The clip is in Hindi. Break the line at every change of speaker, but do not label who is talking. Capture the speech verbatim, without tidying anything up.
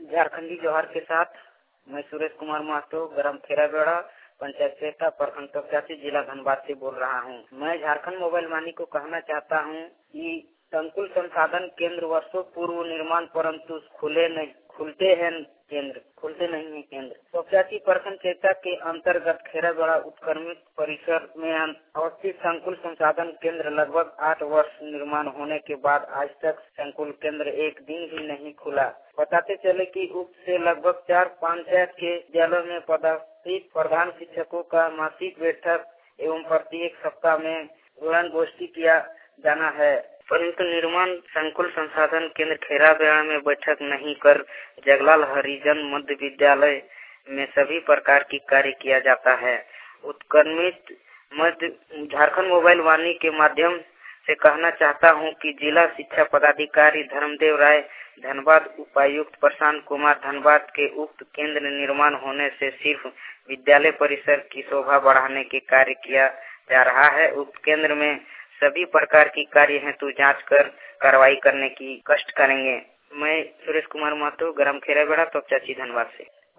झारखंडी जोहार के साथ मैं सुरेश कुमार महतो, ग्राम खेराबेड़ा, पंचायत सेठा, प्रखंड तपचासी, जिला धनबाद से बोल रहा हूँ। मैं झारखंड मोबाइल वाणी को कहना चाहता हूँ कि संकुल संसाधन केंद्र वर्षों पूर्व निर्माण, परंतु खुले नहीं खुलते हैं केंद्र खुलते नहीं है केंद्र तपचासी प्रखंड सेठा के अंतर्गत खेराबेड़ा उत्क्रमित परिसर में अवस्थित संकुल संसाधन केंद्र लगभग आठ वर्ष निर्माण होने के बाद आज तक संकुल केंद्र एक दिन भी नहीं खुला। बताते चले कि उक्त से लगभग चार पंचायत के विद्यालयों में पदस्थित प्रधान शिक्षकों का मासिक बैठक एवं प्रत्येक सप्ताह में उड़ान गोष्ठी किया जाना है, परंतु निर्माण संकुल संसाधन केंद्र खेराबेड़ा में बैठक नहीं कर जगलाल हरिजन मध्य विद्यालय में सभी प्रकार की कार्य किया जाता है। उत्क्रमित मध्य झारखंड मोबाइल वाणी के माध्यम से कहना चाहता हूं कि जिला शिक्षा पदाधिकारी धर्मदेव राय धनबाद, उपायुक्त प्रशांत कुमार धनबाद के उक्त केंद्र निर्माण होने से सिर्फ विद्यालय परिसर की शोभा बढ़ाने के कार्य किया जा रहा है। उक्त केंद्र में सभी प्रकार की कार्य हेतु जांच कर कार्रवाई करने की कष्ट करेंगे। मैं सुरेश कुमार महतो, ग्राम खेराबेड़ा, तपचासी, धनबाद से।